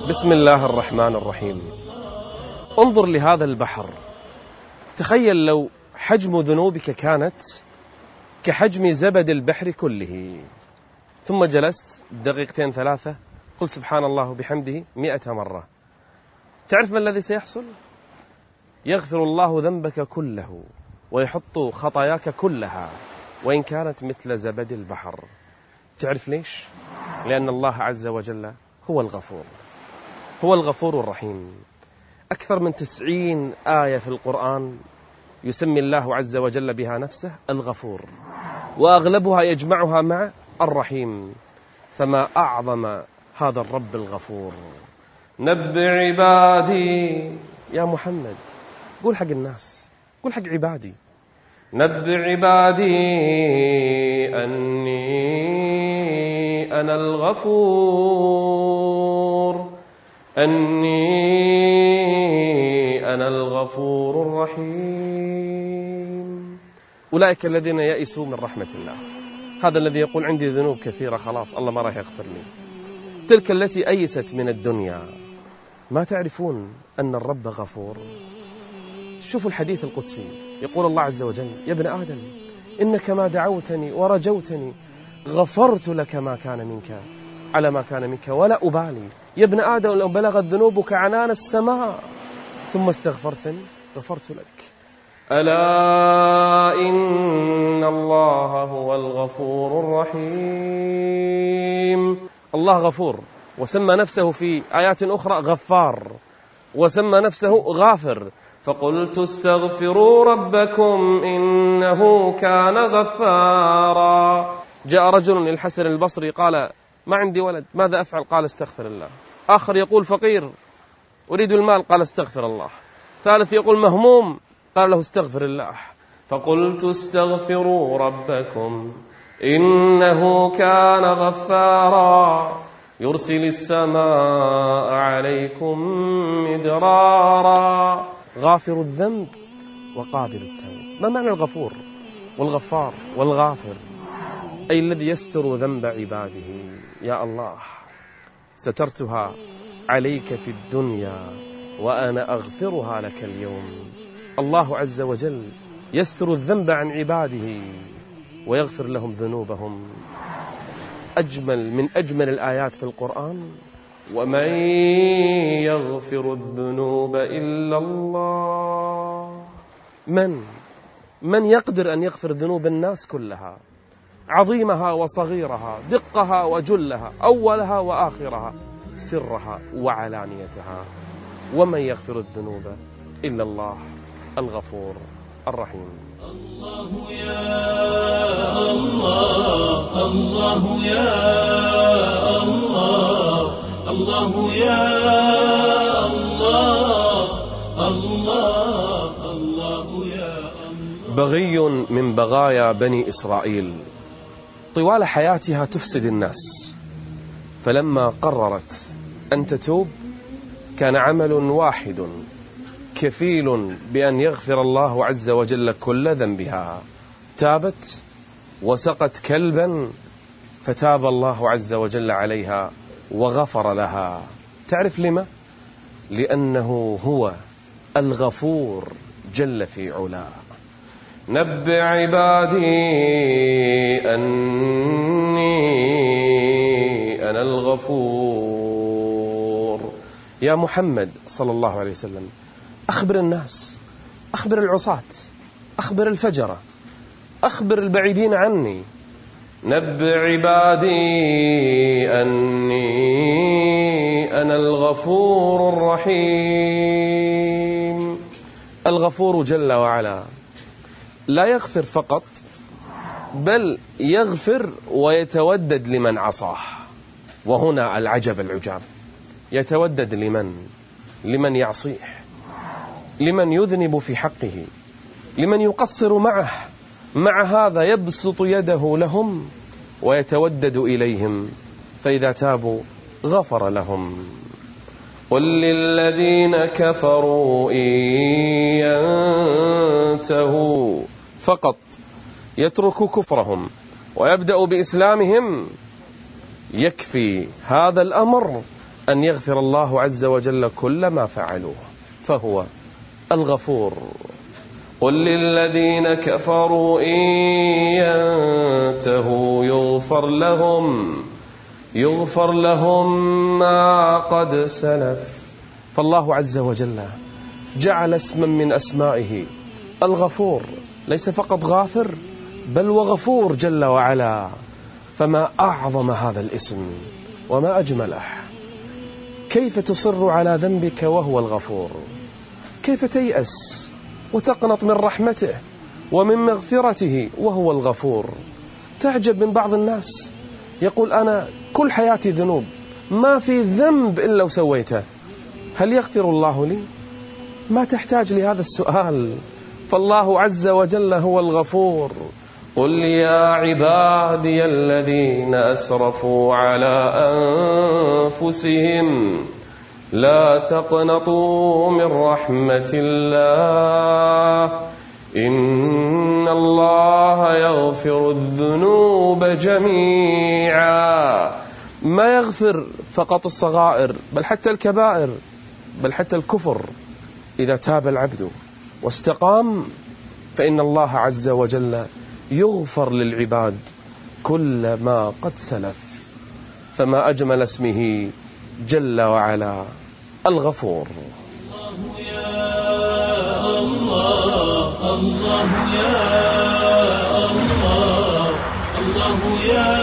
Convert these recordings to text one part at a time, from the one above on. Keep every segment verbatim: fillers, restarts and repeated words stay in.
بسم الله الرحمن الرحيم. انظر لهذا البحر، تخيل لو حجم ذنوبك كانت كحجم زبد البحر كله، ثم جلست دقيقتين ثلاثة قل سبحان الله بحمده مئة مرة، تعرف ما الذي سيحصل؟ يغفر الله ذنبك كله ويحط خطاياك كلها وإن كانت مثل زبد البحر. تعرف ليش؟ لأن الله عز وجل هو الغفور، هو الغفور الرحيم. أكثر من تسعين آية في القرآن يسمي الله عز وجل بها نفسه الغفور، وأغلبها يجمعها مع الرحيم، فما أعظم هذا الرب الغفور. نبئ عبادي يا محمد، قول حق الناس، قول حق عبادي، نبئ عبادي أني أنا الغفور، أني أنا الغفور الرحيم. أولئك الذين يئسوا من رحمة الله، هذا الذي يقول عندي ذنوب كثيرة خلاص الله ما راح يغفر لي. تلك التي أيست من الدنيا، ما تعرفون أن الرب غفور؟ شوفوا الحديث القدسي، يقول الله عز وجل يا ابن آدم إنك ما دعوتني ورجوتني غفرت لك ما كان منك على ما كان منك ولا أبالي. يا ابن آدم لو بلغت ذنوبك عنان السماء ثم استغفرتني غفرت لك. ألا إن الله هو الغفور الرحيم. الله غفور، وسمى نفسه في آيات أخرى غفار، وسمى نفسه غافر. فقلت استغفروا ربكم إنه كان غفارا. جاء رجل للحسن البصري قال ما عندي ولد ماذا أفعل؟ قال استغفر الله. آخر يقول فقير أريد المال، قال استغفر الله. ثالث يقول مهموم، قال له استغفر الله. فقلت استغفروا ربكم إنه كان غفارا يرسل السماء عليكم مدرارا. غافر الذنب وقابل التوب. ما معنى الغفور والغفار والغافر؟ أي الذي يستر ذنب عباده. يا الله سترتها عليك في الدنيا وأنا أغفرها لك اليوم. الله عز وجل يستر الذنب عن عباده ويغفر لهم ذنوبهم. أجمل من أجمل الآيات في القرآن ومن يغفر الذنوب إلا الله. من من يقدر أن يغفر ذنوب الناس كلها، عظيمها وصغيرها، دقها وجلها، أولها وآخرها، سرها وعلانيتها. ومن يغفر الذنوب إلا الله الغفور الرحيم. الله يا الله، الله يا الله، الله يا الله، الله الله يا الله. بغي من بغايا بني إسرائيل طوال حياتها تفسد الناس، فلما قررت أن تتوب كان عمل واحد كفيل بأن يغفر الله عز وجل كل ذنبها. تابت وسقت كلبا فتاب الله عز وجل عليها وغفر لها. تعرف لما؟ لأنه هو الغفور جل في علاه. نبئ عبادي أني أنا الغفور. يا محمد صلى الله عليه وسلم أخبر الناس، أخبر العصاة، أخبر الفجرة، أخبر البعيدين عني. نبئ عبادي أني أنا الغفور الرحيم. الغفور جل وعلا لا يغفر فقط، بل يغفر ويتودد لمن عصاه. وهنا العجب العجاب، يتودد لمن؟ لمن يعصيه، لمن يذنب في حقه، لمن يقصر معه. مع هذا يبسط يده لهم ويتودد إليهم، فإذا تابوا غفر لهم. قل للذين كفروا إن ينتهوا فقط يتركوا كفرهم ويبدأوا بإسلامهم يكفي هذا الأمر أن يغفر الله عز وجل كل ما فعلوه، فهو الغفور. قل للذين كفروا إن ينتهوا يغفر لهم يغفر لهم ما قد سلف. فالله عز وجل جعل اسما من أسمائه الغفور، ليس فقط غافر بل وغفور جل وعلا. فما أعظم هذا الاسم وما أجمله. كيف تصر على ذنبك وهو الغفور؟ كيف تيأس وتقنط من رحمته ومن مغفرته وهو الغفور؟ تعجب من بعض الناس يقول أنا كل حياتي ذنوب، ما في ذنب إلا وسويته، هل يغفر الله لي؟ ما تحتاج لهذا السؤال، فالله عز وجل هو الغفور. قل يا عبادي الذين أسرفوا على أنفسهم لا تقنطوا من رحمة الله إن الله يغفر الذنوب جميعا. ما يغفر فقط الصغائر بل حتى الكبائر، بل حتى الكفر. إذا تاب العبد واستقام فإن الله عز وجل يغفر للعباد كل ما قد سلف. فما أجمل اسمه جل وعلا الغفور. الله يا الله الله يا الله الله يا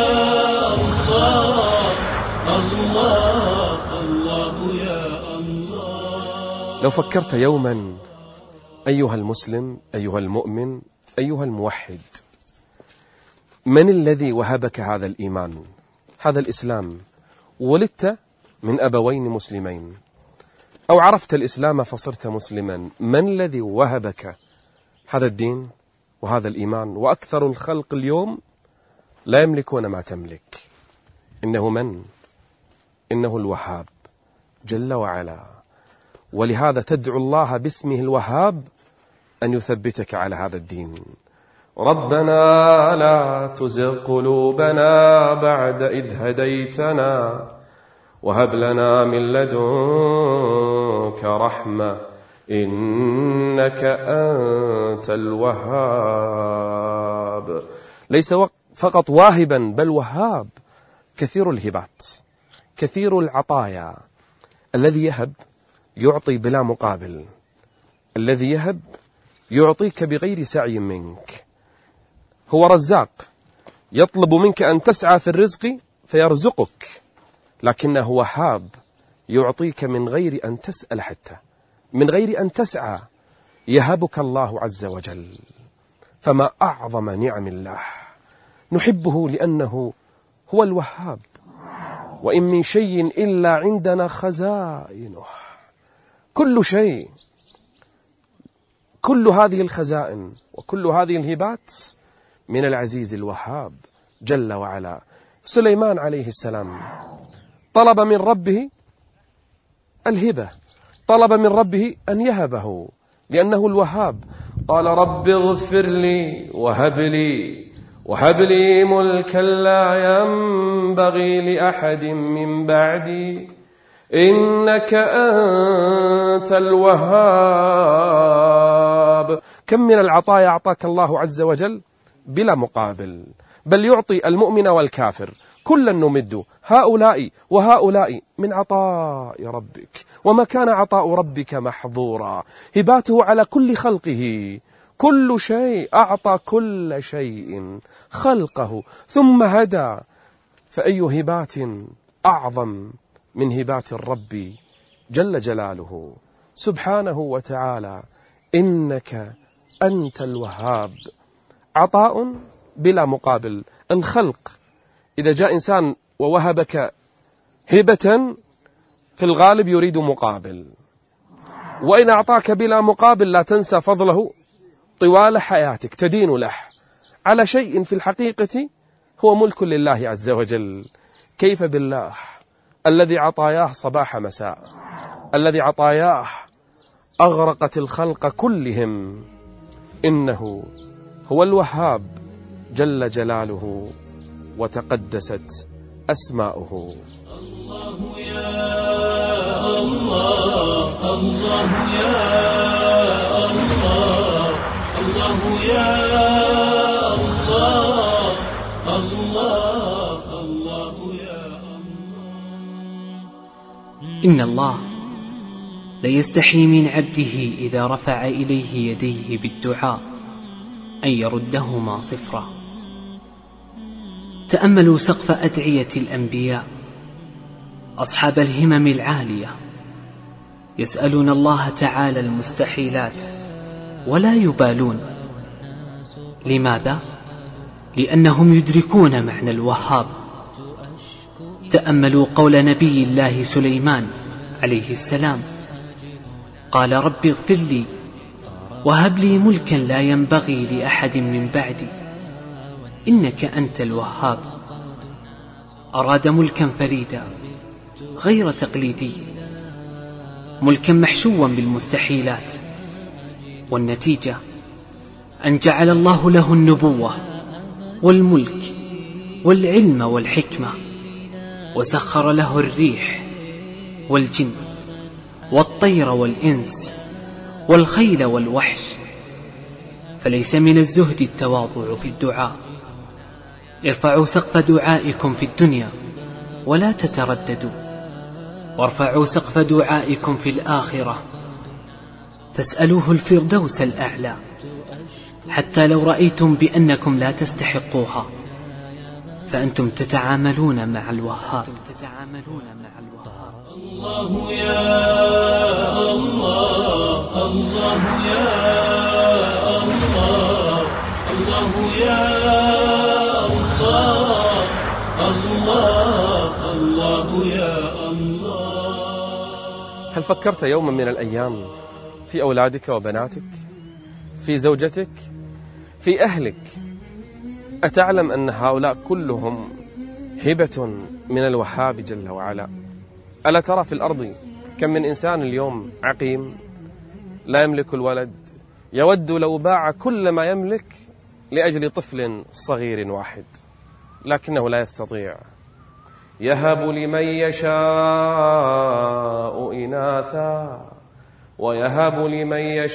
الله الله الله يا الله. لو فكرت يوما أيها المسلم، أيها المؤمن، أيها الموحد، من الذي وهبك هذا الإيمان، هذا الإسلام؟ ولدت من أبوين مسلمين أو عرفت الإسلام فصرت مسلما، من الذي وهبك هذا الدين وهذا الإيمان؟ وأكثر الخلق اليوم لا يملكون ما تملك. إنه من؟ إنه الوهاب جل وعلا. ولهذا تدعو الله باسمه الوهاب أن يثبتك على هذا الدين. ربنا لا تزغ قلوبنا بعد إذ هديتنا وهب لنا من لدنك رحمة إنك أنت الوهاب. ليس فقط واهبا بل وهاب، كثير الهبات، كثير العطايا. الذي يهب يعطي بلا مقابل، الذي يهب يعطيك بغير سعي منك. هو رزاق، يطلب منك أن تسعى في الرزق فيرزقك، لكنه وهاب، يعطيك من غير أن تسأل، حتى من غير أن تسعى يهبك الله عز وجل. فما أعظم نعم الله، نحبه لأنه هو الوهاب. وإن من شيء إلا عندنا خزائنه، كل شيء، كل هذه الخزائن وكل هذه الهبات من العزيز الوهاب جل وعلا. سليمان عليه السلام طلب من ربه الهبة، طلب من ربه أن يهبه لأنه الوهاب. قال رب اغفر لي وهب لي وهب لي ملكا لا ينبغي لأحد من بعدي إنك أنت الوهاب. كم من العطايا أعطاك الله عز وجل بلا مقابل، بل يعطي المؤمن والكافر كلا نمد هؤلاء وهؤلاء من عطاء ربك، وما كان عطاء ربك محظورا. هباته على كل خلقه، كل شيء، أعطى كل شيء خلقه ثم هدى. فأي هبات أعظم من هبات الرب جل جلاله سبحانه وتعالى. إنك أنت الوهاب، عطاء بلا مقابل. الخلق إذا جاء إنسان ووهبك هبة في الغالب يريد مقابل، وإن أعطاك بلا مقابل لا تنسى فضله طوال حياتك، تدين له على شيء في الحقيقة هو ملك لله عز وجل. كيف بالله الذي عطاياه صباح مساء، الذي عطاياه أغرقت الخلق كلهم. إنه هو الوهاب جل جلاله وتقدست أسماؤه. الله يا الله الله يا الله الله يا الله الله الله يا الله. إن الله ليستحي من عبده إذا رفع إليه يديه بالدعاء أن يردهما صفرا. تأملوا سقف أدعية الأنبياء أصحاب الهمم العالية، يسألون الله تعالى المستحيلات ولا يبالون. لماذا؟ لأنهم يدركون معنى الوهاب. تأملوا قول نبي الله سليمان عليه السلام، قال رب اغفر لي وهب لي ملكا لا ينبغي لأحد من بعدي إنك أنت الوهاب. أراد ملكا فريدا غير تقليدي، ملكا محشوا بالمستحيلات، والنتيجة أن جعل الله له النبوة والملك والعلم والحكمة، وسخر له الريح والجن والطير والإنس والخيل والوحش. فليس من الزهد التواضع في الدعاء. ارفعوا سقف دعائكم في الدنيا ولا تترددوا، وارفعوا سقف دعائكم في الآخرة فاسألوه الفردوس الأعلى، حتى لو رأيتم بأنكم لا تستحقوها فأنتم تتعاملون مع الوهاب. الله يا الله الله يا الله الله يا الله الله الله يا الله. هل فكرت يوما من الأيام في أولادك وبناتك، في زوجتك، في أهلك؟ أتعلم أن هؤلاء كلهم هبة من الوهاب جل وعلا؟ ألا ترى في الأرض كم من إنسان اليوم عقيم لا يملك الولد، يود لو باع كل ما يملك لأجل طفل صغير واحد، لكنه لا يستطيع. يهب لمن يشاء إناثا ويهب لمن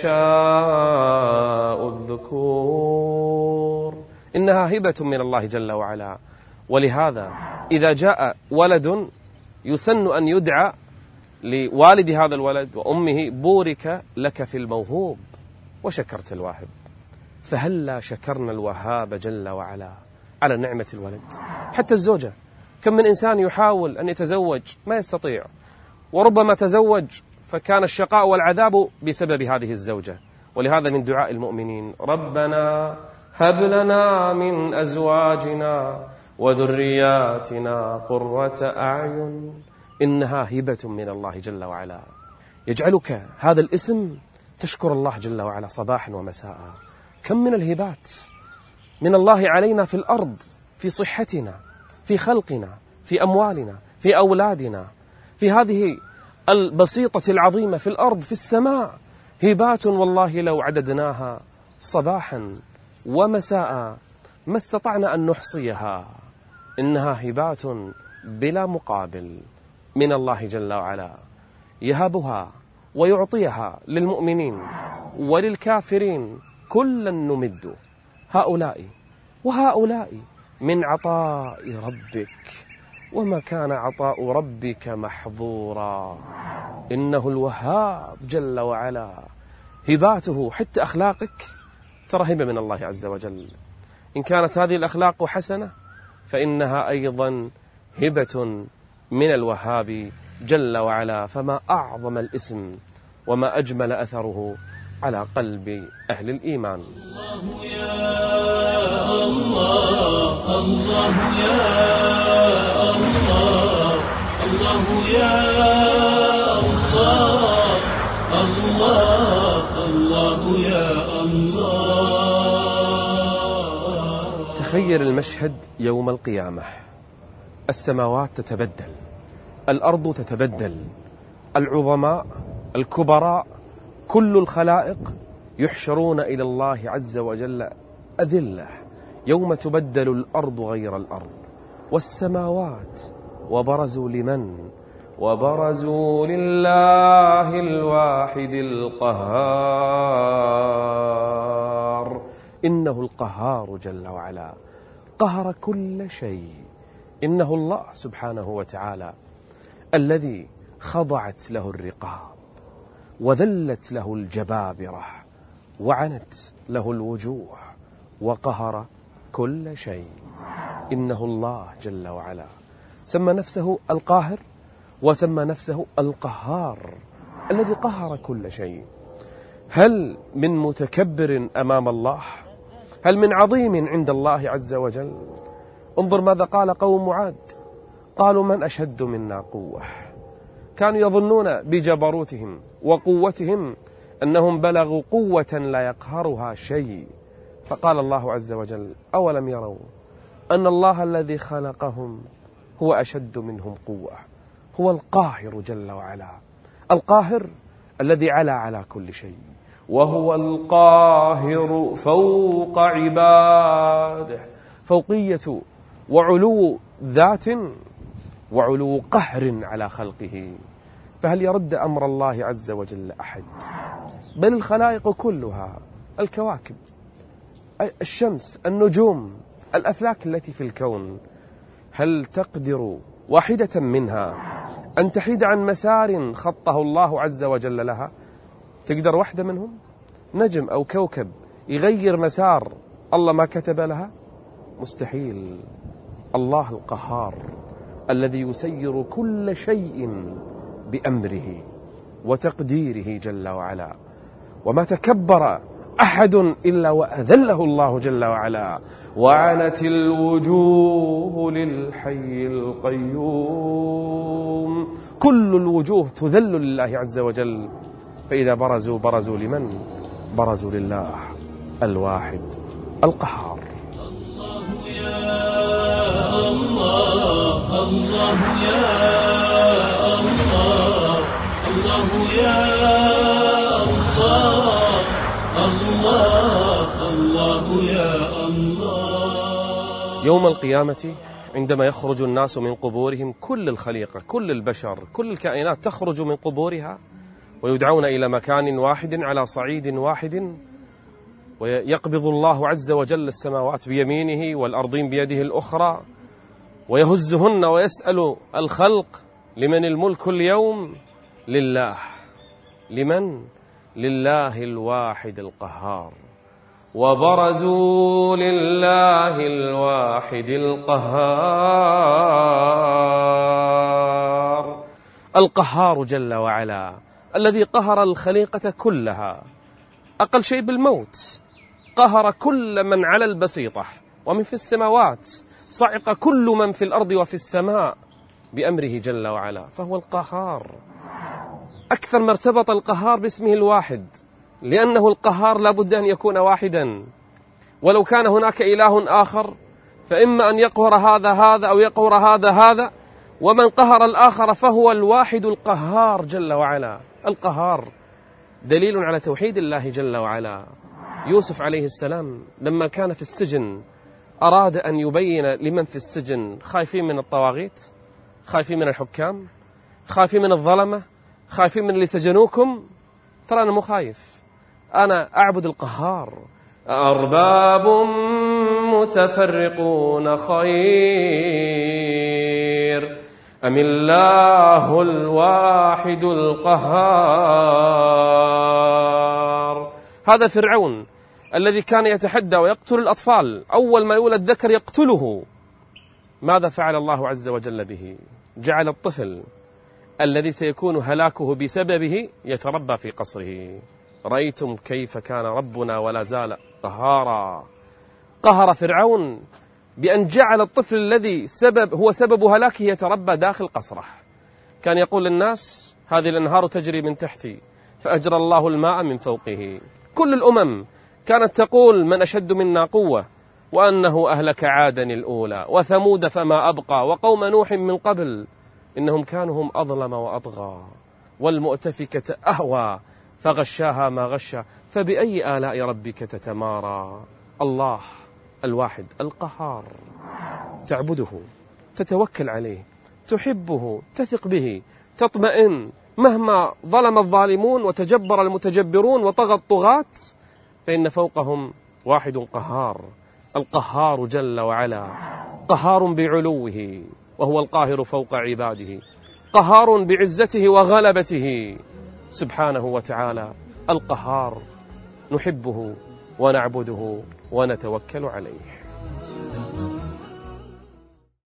يشاء الذكور. إنها هبة من الله جل وعلا. ولهذا إذا جاء ولد يسن أن يدعى لوالد هذا الولد وأمه بورك لك في الموهوب وشكرت الواهب. فهلا شكرنا الوهاب جل وعلا على نعمة الولد. حتى الزوجة، كم من إنسان يحاول أن يتزوج ما يستطيع، وربما تزوج فكان الشقاء والعذاب بسبب هذه الزوجة. ولهذا من دعاء المؤمنين ربنا هب لنا من أزواجنا وذرياتنا قرة أعين. إنها هبة من الله جل وعلا، يجعلك هذا الاسم تشكر الله جل وعلا صباحا ومساء. كم من الهبات من الله علينا في الأرض، في صحتنا، في خلقنا، في أموالنا، في أولادنا، في هذه البسيطة العظيمة في الأرض، في السماء. هبات والله لو عددناها صباحا ومساء ما استطعنا أن نحصيها. إنها هبات بلا مقابل من الله جل وعلا، يهبها ويعطيها للمؤمنين وللكافرين. كلا نمد هؤلاء وهؤلاء من عطاء ربك، وما كان عطاء ربك محظورا. إنه الوهاب جل وعلا. هباته حتى أخلاقك ترى هبة من الله عز وجل. إن كانت هذه الأخلاق حسنة فإنها أيضا هبة من الوهاب جل وعلا. فما أعظم الاسم وما أجمل أثره على قلب أهل الإيمان. الله يا الله الله يا الله الله يا الله الله الله يا الله. تخيل المشهد يوم القيامة، السماوات تتبدل، الأرض تتبدل، العظماء الكبراء كل الخلائق يحشرون إلى الله عز وجل أذلة، يوم تبدل الأرض غير الأرض والسماوات وبرزوا لمن؟ وبرزوا لله الواحد القهار. إنه القهار جل وعلا، قهر كل شيء. إنه الله سبحانه وتعالى الذي خضعت له الرقاب وذلت له الجبابرة وعنت له الوجوه وقهر كل شيء. إنه الله جل وعلا سمى نفسه القاهر وسمى نفسه القهار الذي قهر كل شيء. هل من متكبر أمام الله؟ هل من عظيم عند الله عز وجل؟ انظر ماذا قال قوم عاد، قالوا من أشد منا قوة. كانوا يظنون بجبروتهم وقوتهم أنهم بلغوا قوة لا يقهرها شيء، فقال الله عز وجل أولم يروا أن الله الذي خلقهم هو أشد منهم قوة. هو القاهر جل وعلا، القاهر الذي علا على كل شيء، وهو القاهر فوق عباده. فوقية وعلو ذات وعلو قهر على خلقه، فهل يرد أمر الله عز وجل أحد؟ بل الخلائق كلها، الكواكب، الشمس، النجوم، الأفلاك التي في الكون، هل تقدر واحدة منها أن تحيد عن مسار خطه الله عز وجل لها؟ تقدر واحدة منهم؟ نجم أو كوكب يغير مسار الله ما كتب لها؟ مستحيل. الله القهار الذي يسير كل شيء بأمره وتقديره جل وعلا، وما تكبر أحد إلا وأذله الله جل وعلا. وعنت الوجوه للحي القيوم، كل الوجوه تذل لله عز وجل، فإذا برزوا برزوا لمن؟ برزوا لله الواحد القهار. الله يا الله، الله يا الله، الله يا الله، الله الله يا الله. يوم القيامة عندما يخرج الناس من قبورهم، كل الخليقة، كل البشر، كل الكائنات تخرج من قبورها ويدعون إلى مكان واحد على صعيد واحد، ويقبض الله عز وجل السماوات بيمينه والأرضين بيده الأخرى ويهزهن ويسأل الخلق لمن الملك اليوم؟ لله. لمن؟ لله الواحد القهار. وبرزوا لله الواحد القهار. القهار جل وعلا الذي قهر الخليقة كلها، أقل شيء بالموت، قهر كل من على البسيطة ومن في السماوات، صعق كل من في الأرض وفي السماء بأمره جل وعلا، فهو القهار. أكثر ما ارتبط القهار باسمه الواحد، لأنه القهار لا بد أن يكون واحدا، ولو كان هناك إله آخر فإما أن يقهر هذا هذا أو يقهر هذا هذا، ومن قهر الآخر فهو الواحد القهار جل وعلا. القهار دليل على توحيد الله جل وعلا. يوسف عليه السلام لما كان في السجن أراد أن يبين لمن في السجن، خايفين من الطواغيت، خايفين من الحكام، خايفين من الظلمة، خايفين من اللي سجنوكم، ترى أنا مو خايف، أنا أعبد القهار. أرباب متفرقون خير أم الله الواحد القهار. هذا فرعون الذي كان يتحدى ويقتل الأطفال، أول ما يولد ذكر يقتله. ماذا فعل الله عز وجل به؟ جعل الطفل الذي سيكون هلاكه بسببه يتربى في قصره. رأيتم كيف كان ربنا ولا زال قهارا. قهر فرعون بأن جعل الطفل الذي سبب هو سبب هلاكه يتربى داخل قصره. كان يقول للناس هذه الأنهار تجري من تحتي فأجرى الله الماء من فوقه. كل الأمم كانت تقول من أشد منا قوة، وأنه أهلك عادا الأولى وثمود فما أبقى وقوم نوح من قبل إنهم كانوا هم أظلم وأطغى، والمؤتفكة أهوى فغشاها ما غشا، فبأي آلاء ربك تتمارى. الله الواحد القهار تعبده تتوكل عليه، تحبه، تثق به، تطمئن مهما ظلم الظالمون وتجبر المتجبرون وطغى الطغاة، فإن فوقهم واحد قهار، القهار جل وعلا، قهار بعلوه وهو القاهر فوق عباده، قهار بعزته وغلبته سبحانه وتعالى، القهار، نحبه ونعبده ونتوكل عليه.